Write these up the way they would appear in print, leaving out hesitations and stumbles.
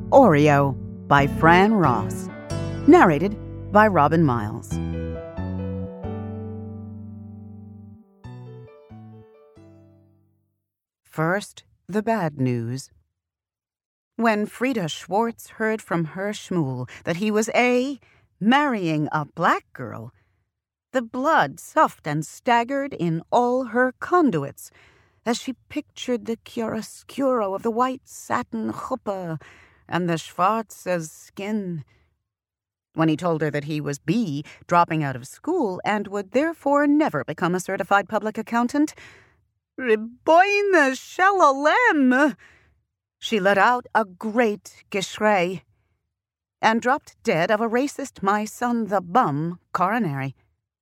Oreo by Fran Ross. Narrated by Robin Miles. First, the bad news. When Frida Schwartz heard from her Shmuel that he was marrying a black girl, the blood soughed and staggered in all her conduits as she pictured the chiaroscuro of the white satin chuppah and the Schwarz's skin. When he told her that he was dropping out of school and would therefore never become a certified public accountant, Ribono shel Olam, she let out a great geschrei and dropped dead of a racist my son the bum coronary.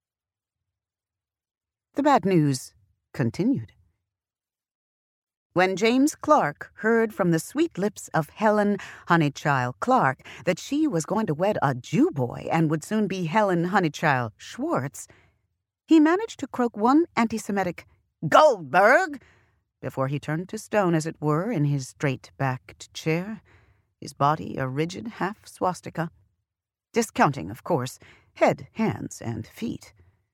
The bad news continued. When James Clark heard from the sweet lips of Helen Honeychild Clark that she was going to wed a Jew boy and would soon be Helen Honeychild Schwartz, he managed to croak one anti-Semitic "Goldberg" before he turned to stone, as it were, in his straight-backed chair, his body a rigid half swastika, discounting, of course, head, hands, and feet.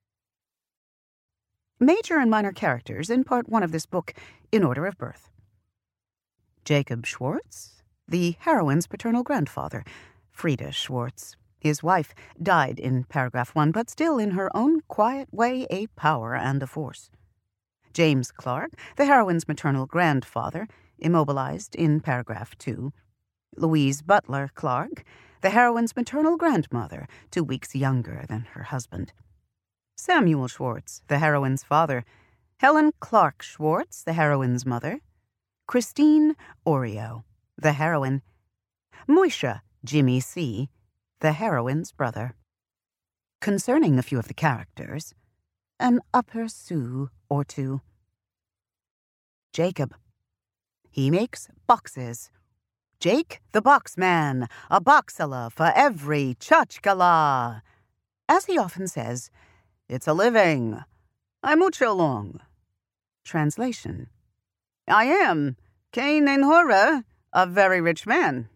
Major and minor characters in Part 1 of this book in order of birth. Jacob Schwartz, the heroine's paternal grandfather. Frida Schwartz, his wife, died in paragraph 1, but still in her own quiet way a power and a force. James Clark, the heroine's maternal grandfather, immobilized in paragraph 2. Louise Butler Clark, the heroine's maternal grandmother, 2 weeks younger than her husband. Samuel Schwartz, the heroine's father. Helen Clark Schwartz, the heroine's mother. Christine Oreo, the heroine. Moishe Jimmy C., the heroine's brother. Concerning a few of the characters, an aperçu or two. Jacob. He makes boxes. Jake the Boxman, a boxala for every chachkala. As he often says, "It's a living. I mooch along." Translation: I am, Cain and Hora, a very rich man.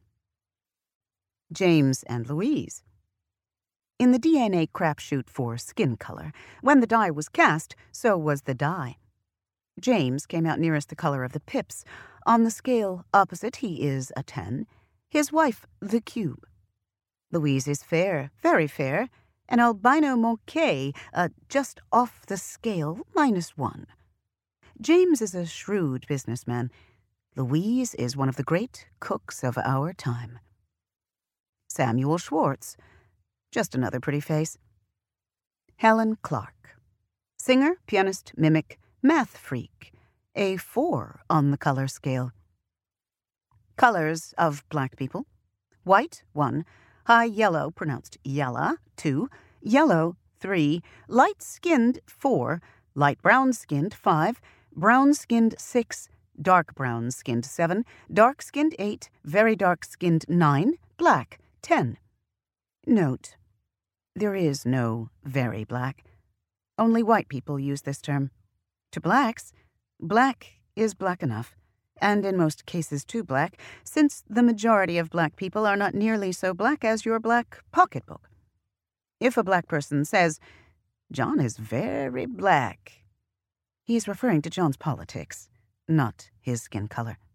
James and Louise. In the DNA crapshoot for skin color, when the die was cast, so was the die. James came out nearest the color of the pips. On the scale opposite, he is a 10. His wife, the cube. Louise is fair, very fair, an albino moquet, just off the scale, -1. James is a shrewd businessman. Louise is one of the great cooks of our time. Samuel Schwartz, just another pretty face. Helen Clark, singer, pianist, mimic, math freak, a 4 on the color scale. Colors of black people: white, 1, high yellow, pronounced yalla, 2, yellow, 3, light-skinned, 4, light brown-skinned, 5, brown-skinned, 6, dark brown-skinned, 7, dark-skinned, 8, very dark-skinned, 9, black, 10. Note: there is no very black. Only white people use this term. To blacks, black is black enough, and in most cases too black, since the majority of black people are not nearly so black as your black pocketbook. If a black person says, "John is very black," he is referring to John's politics, not his skin color.